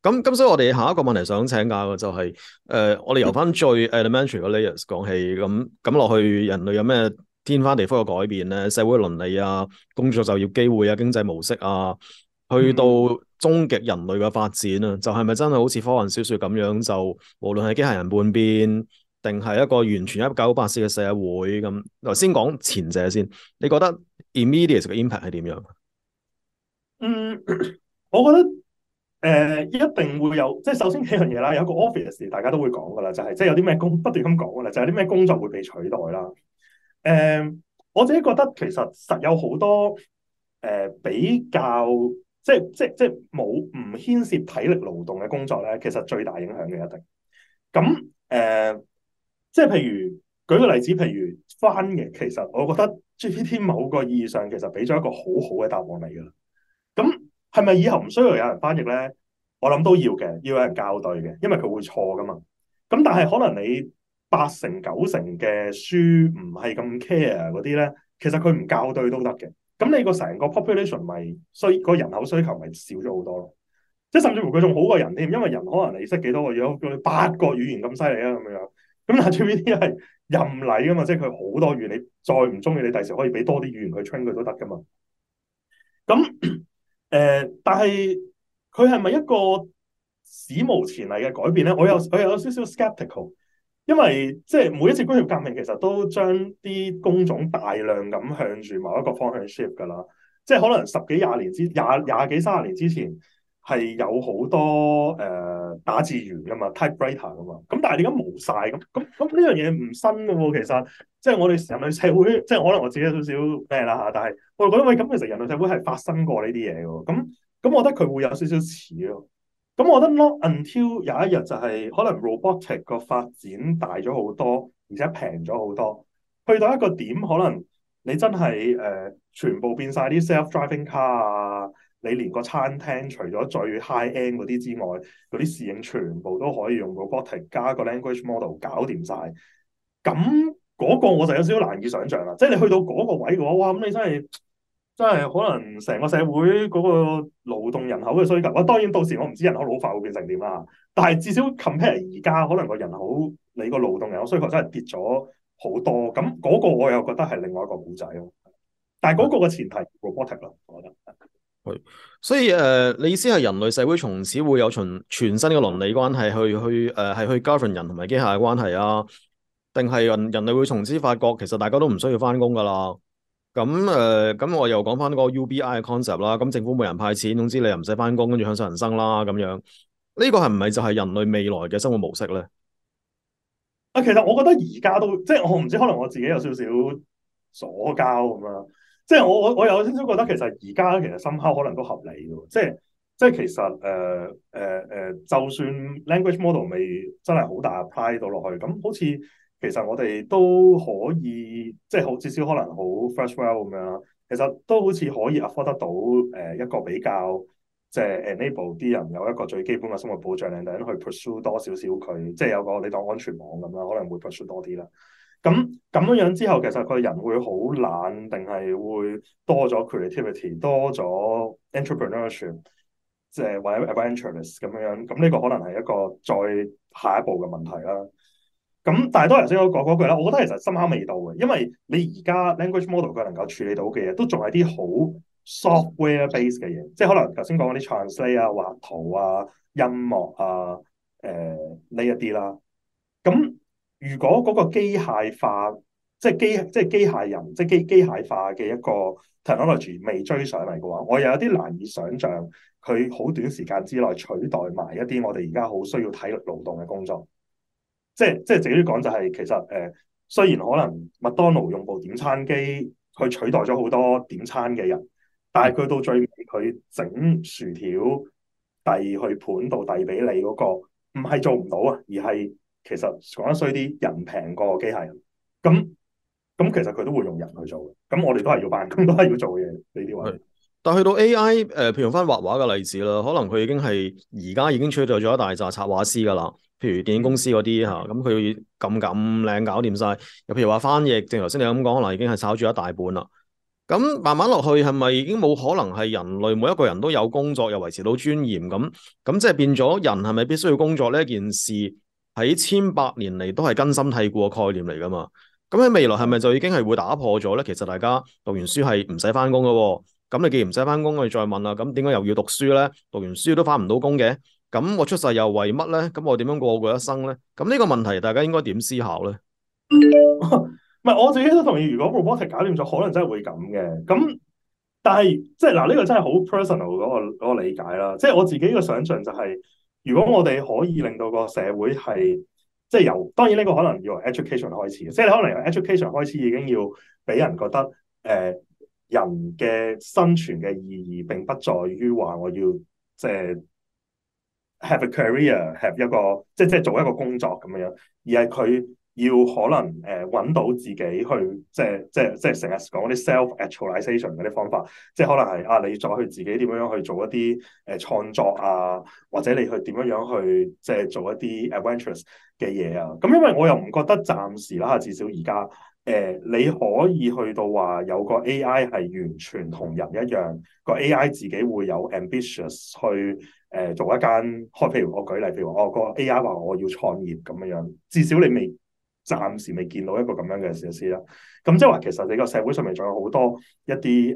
咁，所以我哋下一個問題想請教嘅就係、我哋由翻最 elementary 嘅 layers 講起，咁落去人類有咩天翻地覆嘅改變咧？社會倫理啊、工作就業機會啊、經濟模式啊，去到嗯。 終極人類嘅發展啊，就係咪真係好似科幻小説咁樣？就無論係機械人叛變，定係一個完全1984嘅社會咁？頭先講前者先，你覺得 immediate 嘅 impact 係點樣？ 嗯，我覺得一定會有，即係首先幾樣嘢啦，有一個 obvious 大家都會講噶啦，就係即係有啲咩工不斷咁講噶啦，就係啲咩工作會被取代啦。誒、我自己覺得其實實有好多比較，即係冇唔牽涉體力勞動嘅工作咧，其實最大影響嘅一定。咁即係譬如舉個例子，譬如翻譯，其實我覺得 GPT 某個意義上其實俾咗一個好好嘅答案嚟噶啦。咁係咪以後唔需要有人翻譯咧？我諗都要嘅，要有人校對嘅，因為佢會錯噶嘛。咁但係可能你8成9成嘅書唔係咁 care 嗰啲咧，其實佢唔校對都得嘅。咁你個成個 population 咪個人口需求咪少咗好多咯。即係甚至乎佢仲好過人添，因為人可能你識幾多個語，8個語言咁犀利啊咁樣。咁但係 GPT 係任禮噶嘛，即係佢好多語言，你再唔中意，你第時可以俾多啲語言去 train 佢都得噶嘛。咁但係佢係咪一個史無前例嘅改變咧？我有少少 skeptical，因為即係每一次工業革命其實都將啲工種大量咁向住某一個方向 shift 噶啦。即係可能廿幾30年之前係有好多打字員噶嘛，typewriter 噶嘛。咁但係點解冇晒咁呢樣嘢唔新噶喎？其實即係我哋人類社會，即係可能我自己有少少咩啦嚇，但係我覺得喂，咁其實人類社會係發生過呢啲嘢嘅喎。咁我覺得佢會有少少似咯。咁我覺得 not until 有一日就係可能 robotic 個發展大咗好多，而且平咗好多，去到一個點，可能你真係全部變晒啲 self-driving car 啊，你連個餐廳除咗最 high end 嗰啲之外，嗰啲侍應全部都可以用 robotic 加個 language model 搞掂晒。咁嗰個我就有少少難以想像啦。即係你去到嗰個位嘅話，哇！咁你真係可能成個社會嗰個勞動人口嘅需求，我當然到時我唔知人口老化會變成點啦。但係至少 compare 而家，可能個人口你個勞動人口需求真係跌咗好多。咁嗰個我又覺得係另外一個故仔咯。但係嗰個嘅前提 robotic 咯，我覺得。 係，所以你意思係人類社會從此會有全新嘅倫理關係係去 govern 人同埋機械嘅關係啊？定係人類會從此發覺其實大家都唔需要翻工噶啦？咁我又講翻嗰個 UBI 嘅 concept 啦。咁政府每人派錢，總之你又唔使翻工，跟住享受人生啦咁樣。呢個係唔係就係人類未來嘅生活模式咧？ 啊，其實我覺得而家都即係我唔知，可能我自己有少少左膠咁樣。即係我有少少覺得其實而家其實深刻可能都合理嘅。即係其實就算 language model 未真係好大 apply 到落去，咁好似其實我哋都可以即係好至少可能好 first world 咁樣啦。其實都好似可以 afford 得到一個比較。即係 enable 啲人有一個最基本嘅生活保障，令到人去 pursue 多少少佢，即係有個你當安全網咁啦，可能會 pursue 多啲啦。咁樣之後，其實佢人會好懶，定係會多咗 creativity，多咗 entrepreneurship，即係或者 adventurous 咁樣。咁呢個可能係一個再下一步嘅問題啦。咁但係都頭先我講嗰句啦，我覺得其實深刻未到嘅，因為你而家 language model 佢能夠處理到嘅嘢，都仲係啲好 software base 嘅嘢，即係可能頭先講嗰啲 translate 啊、畫圖啊、音樂啊、呢一啲啦。咁如果嗰個機械化，即係機械人，即係機械化嘅一個 technology 未追上嚟嘅話，我又有啲難以想像佢好短時間之內取代埋一啲我哋而家好需要體力勞動嘅工作。即係直接講就係其實雖然可能麥當勞用部點餐機去取代咗好多點餐嘅人，但係佢到最尾佢整薯條遞去盤度遞俾你嗰個，唔係做唔到啊，而係其實講得衰啲，人平過機械人。咁其實佢都會用人去做嘅。咁我哋都係要辦公，都係要做嘢呢啲位。 係，但去到 AI，譬如用翻畫畫嘅例子啦，可能佢已經係而家已經取代咗一大紮插畫師噶啦。譬如電影公司嗰啲嚇，咁佢咁靚搞掂晒。又譬如話翻譯，正如頭先你咁講，可能已經係炒住一大半啦。 咁慢慢落去係咪已經冇可能係人類每一個人都有工作又維持到尊嚴咁即係變咗人係咪必須要工作呢一件事喺千百年嚟都係根深蒂固嘅概念嚟噶嘛？咁喺未來係咪就已經係會打破咗咧？其實大家讀完書係唔使翻工噶喎，咁你既然唔使翻工，我哋再問啦，咁點解又要讀書咧？讀完書都翻唔到工嘅，咁我出世又為乜咧？咁我點樣過一生咧？咁呢個問題大家應該點思考咧？ 唔係我自己都同意，如果 robotic 搞掂咗，可能真係會咁嘅。咁但係即係嗱，呢個真係好 personal 嗰個理解啦。即係我自己嘅想象就係，如果我哋可以令到個社會係即係由當然呢個可能要由 education 開始嘅，即係你可能由 education 開始已經要俾人覺得人嘅生存嘅意義並不在於話我要即係 have a career，have 一個即係做一個工作咁樣，而係佢要可能揾到自己去即係成日講啲 self actualization 嗰啲方法，即係可能係你再去自己點樣去做一啲創作啊，或者你去點樣去即係做一啲 adventurous 嘅嘢啊。咁因為我又唔覺得暫時啦，至少而家你可以去到話有個 AI 係完全同人一樣，個 AI 自己會有 ambitious 去做一間譬如我舉例，譬如個 AI 話我要創業咁樣，至少你暫時未見到一個咁樣嘅設施啦。咁即係話其實你個社會上面仲有好多一啲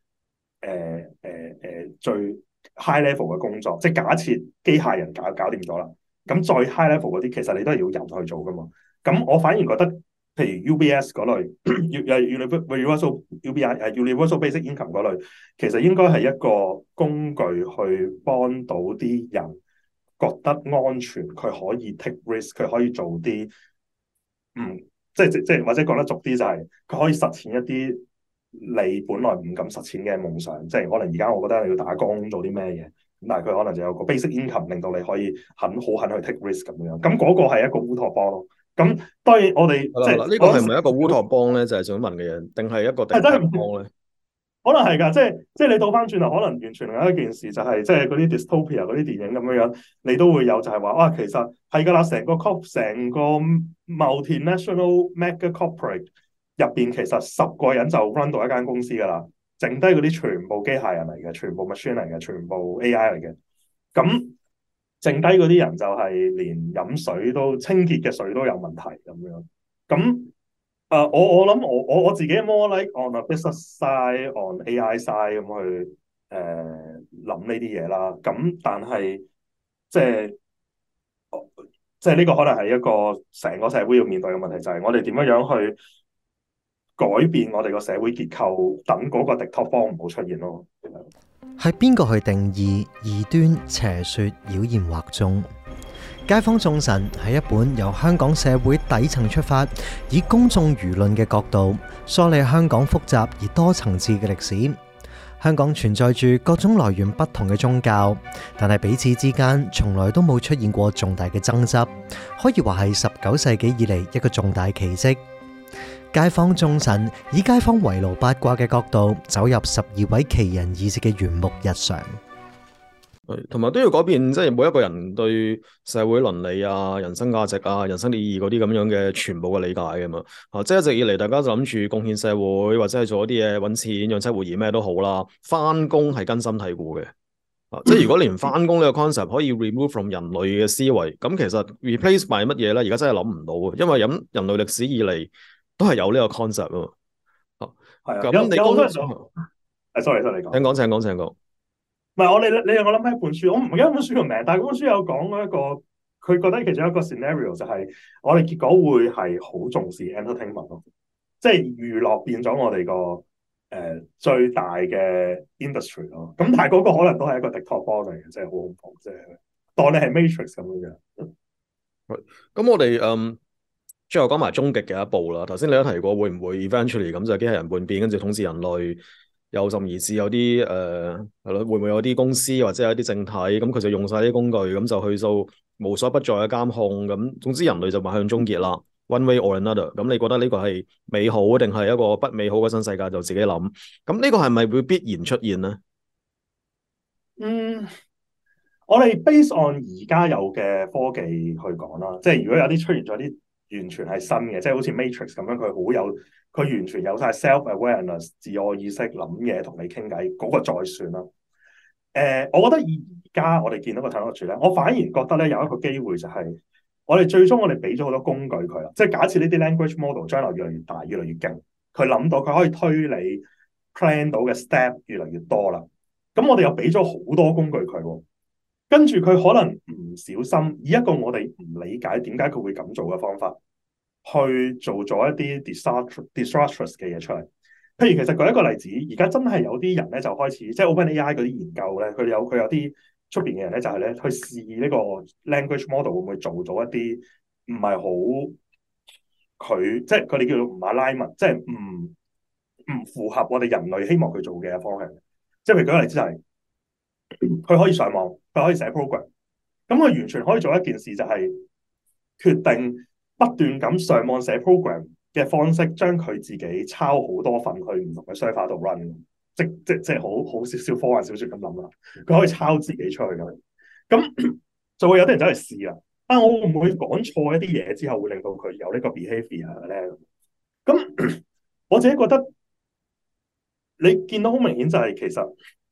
最 high level 嘅工作，即係假設機械人搞掂咗啦，咁再 high level 嗰啲其實你都係要人去做噶嘛。咁我反而覺得，譬如 UBS 嗰類，Universal UBI Universal Basic Income 嗰類，其實應該係一個工具去幫到啲人覺得安全，佢可以 take risk，佢可以做啲即係或者講得俗啲就係佢可以實踐一啲你本來唔敢實踐嘅夢想，即係可能而家我覺得你要打工做啲咩嘢，咁但係佢可能就有個 basic income 令到你可以好肯去 take risk 咁樣，咁嗰個係一個烏托邦咯。咁當然我哋即係係啦係啦，呢個係咪一個烏托邦咧？就係想問嘅嘢，定係一個敵係真對係邦咧？ 可能係㗎，即係你倒翻轉頭，可能完全另一件事就係即係嗰啲 dystopia 嗰啲電影咁樣，你都會有就係話其實係㗎啦，成個 multinational mega corporate 入邊，其實10個人就 run 到一間公司㗎啦，剩低嗰啲全部機械人嚟嘅，全部 machine 嚟嘅，全部 AI 嚟嘅，咁剩低嗰啲人就係連飲水都清潔嘅水都有問題咁樣，咁。我諗我自己 more like on a business side on AI side 咁去諗呢啲嘢啦。咁但係即係即係呢個可能係一個成個社會要面對嘅問題，就係我哋點樣去改變我哋個社會結構，等嗰個敵托邦唔好出現咯。 係邊個去定義異端邪說妖言惑眾？街坊眾神係一本由香港社會底層出發，以公眾輿論嘅角度梳理香港複雜而多層次嘅歷史。香港存在住各種來源不同嘅宗教，但係彼此之間從來都冇出現過重大嘅爭執，可以話係19世紀以嚟一個重大奇蹟。街坊眾神以街坊圍爐八卦嘅角度走入12位奇人異事嘅緣木日常。 同埋都要改變，即係每一個人對社會倫理啊、人生價值啊、人生意義嗰啲咁樣嘅全部嘅理解㗎嘛。即係一直以嚟，大家就諗住貢獻社會，或者係做一啲嘢揾錢、養妻活兒咩都好啦。翻工係根深蒂固嘅。即係如果連翻工呢個 concept 可以 remove from 人類嘅思維，咁其實 replace by 乜嘢咧？而家真係諗唔到嘅，因為人類歷史以嚟都係有呢個 concept 啊嘛。 係啊， 咁你有好多人sorry，你講。 請講，請講，請講。 唔係你讓我諗起一本書，我唔記得本書個名，但係嗰本書有講一個，佢覺得其中一個 scenario 就係我哋結果會係好重視 entertainment 咯，即係娛樂變咗我哋個最大嘅 industry 咯。咁但係嗰個可能都係一個敵托邦嚟嘅，即係好恐怖，即係當你係 Matrix 咁樣。 咁我哋最後講埋終極嘅一步啦。頭先你都提過，會唔會 eventually 咁就機械人叛變，跟住統治人類？有甚而至有啲係咯，會唔會有啲公司或者有啲政體咁佢就用晒啲工具，咁就去到無所不在嘅監控，咁總之人類就邁向終結啦。One way or another，咁你覺得呢個係美好定係一個不美好嘅新世界？就自己諗。咁呢個係咪會必然出現呢？ 我哋 base on 而家有嘅科技去講啦，即係如果有啲出現咗啲完全係新嘅，即係好似 Matrix 咁樣，佢完全有晒 self-awareness 自我意識諗嘢同你傾偈嗰個再算啦。我覺得而家我哋見到個 technology 咧，我反而覺得咧有一個機會就係我哋最終我哋俾咗好多工具佢啦，即係假設呢啲 language model 將來越嚟越大、越嚟越勁，佢諗到佢可以推理 plan 到嘅 step 越嚟越多啦。咁我哋又俾咗好多工具佢喎。跟住佢可能唔小心以一個我哋唔理解點解佢會咁做嘅方法，去做咗一啲 disastrous 嘅嘢出嚟。譬如其實舉一個例子，而家真係有啲人咧就開始，即係 OpenAI 嗰啲研究咧，佢有啲出邊嘅人咧就係咧去試呢個 language model 會唔會做到一啲唔係好佢，即係佢哋叫做唔 alignment，即係唔符合我哋人類希望佢做嘅方向。即係譬如舉個例子就係，佢可以上網，佢可以寫 program，咁佢完全可以做一件事，就係決定不斷咁上網寫 program 嘅方式，將佢自己抄好多份去唔同嘅 server 度 run，即係好少少科幻小說咁諗啦。佢可以抄自己出去咁就會有啲人走嚟試啦。我會唔會講錯一啲嘢之後會令到佢有呢個 behavior 咧？咁我自己覺得你見到好明顯就係其實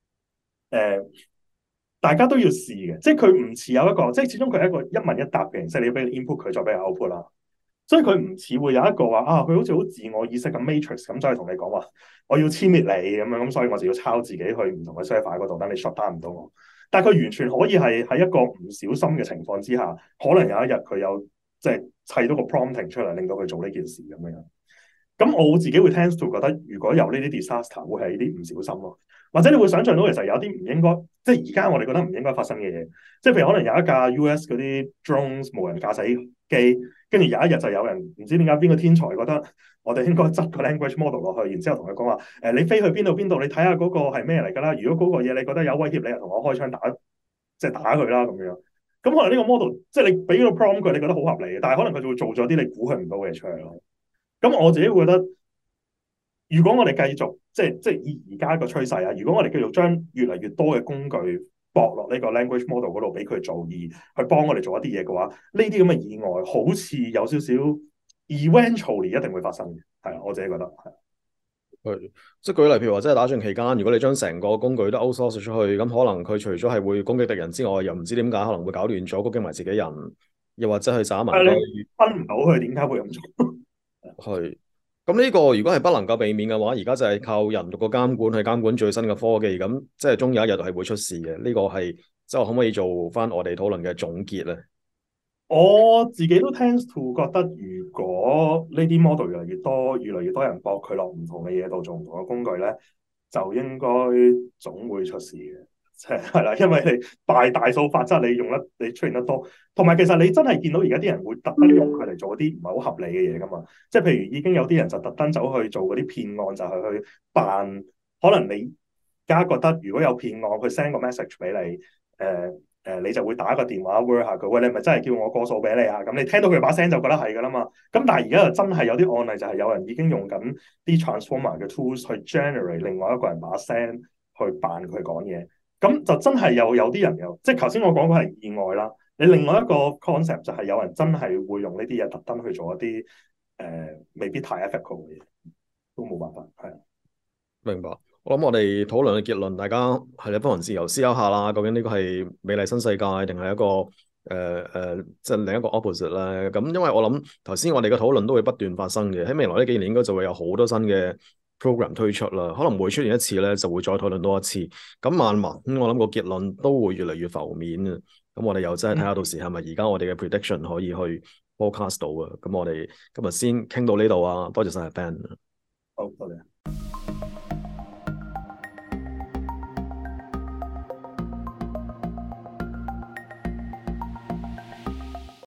大家都要試嘅，即係佢唔似有一個，即係始終佢係一個一問一答嘅形式，你要俾 input 佢，再俾 output 啦。所以佢唔似會有一個話佢好似好自我意識咁 matrix 咁，再同你講話我要殲滅你咁樣，咁所以我就要抄自己去唔同嘅 server 嗰度，等你 shut down 唔到我。但係佢完全可以係喺一個唔小心嘅情況之下，可能有一日佢有即係砌到個 prompting 出嚟，令到佢做呢件事咁樣。咁我自己會 tend to 覺得，如果有呢啲 disaster，會係呢啲唔小心咯。或者你會想象到其實有啲唔應該，即係而家我哋覺得唔應該發生嘅嘢，即係譬如可能有一架 US 嗰啲 drones 無人駕駛機，跟住有一日就有人唔知點解邊個天才覺得我哋應該執個 language model 落去，然之後同佢講話你飛去邊度邊度，你睇下嗰個係咩嚟㗎啦？如果嗰個嘢你覺得有威脅，你就同我開槍打，即係打佢啦咁樣。咁可能呢個 model 即係你俾個 prompt 佢，你覺得好合理嘅，但係可能佢就會做咗啲你估佢唔到嘅嘢出嚟咯。咁我自己會覺得，如果我哋繼續即係以而家個趨勢啊，如果我哋繼續將越嚟越多嘅工具駁落呢個 language model 嗰度俾佢做，而去幫我哋做一啲嘢嘅話，呢啲咁嘅意外好似有少少 eventually 一定會發生嘅，係啊，我自己覺得係。 即係舉例，譬如話，即係打仗期間，如果你將成個工具都 outsource 出去，咁可能佢除咗係會攻擊敵人之外，又唔知點解可能會搞亂咗，攻擊埋自己人，又或者去耍埋。 你分唔到佢點解會咁做？ 係，咁呢個如果係不能夠避免嘅話，而家就係靠人肉嘅監管去監管最新嘅科技，咁即係終有一日係會出事嘅。呢個係即係可唔可以做翻我哋討論嘅總結咧？ 我自己都 tend to 覺得，如果呢啲 model 越嚟越多，越嚟越多人駁佢落唔同嘅嘢度做唔同嘅工具咧，就應該總會出事嘅。係啦，因為你大數法則你出現得多，同埋其實你真係見到而家啲人會特登用佢嚟做啲唔係好合理嘅嘢噶嘛，即係譬如已經有啲人就特登走去做嗰啲騙案，就係去扮，可能你而家覺得如果有騙案，佢 send 個 message 俾你，你就會打個電話 word 下佢，喂，你係咪真係叫我過數俾你啊？咁你聽到佢把聲就覺得係噶啦嘛，咁但係而家就真係有啲案例就係有人已經用緊啲 transformer 嘅 tools 去 generate 另外一個人把聲去扮佢講嘢。咁就真係有啲人即係頭先我講嘅係意外啦。你另外一個 concept 就係有人真係會用呢啲嘢特登去做一啲未必太 ethical 嘅嘢，都冇辦法係。 明白。我諗我哋討論嘅結論，大家係不妨自由思考下啦。究竟呢個係美麗新世界，定係一個即係另一個 opposite 咧？咁因為我諗頭先我哋嘅討論都會不斷發生嘅，喺未來呢幾年應該就會有好多新嘅program 推出啦，可能每出現一次咧，就會再討論多一次。咁慢慢，我諗個結論都會越嚟越浮面啊。咁我哋又真係睇下到時係咪而家我哋嘅 prediction 可以去 forecast 到啊？咁我哋今日先傾到呢度啊，多謝晒 Ben。 好，多謝。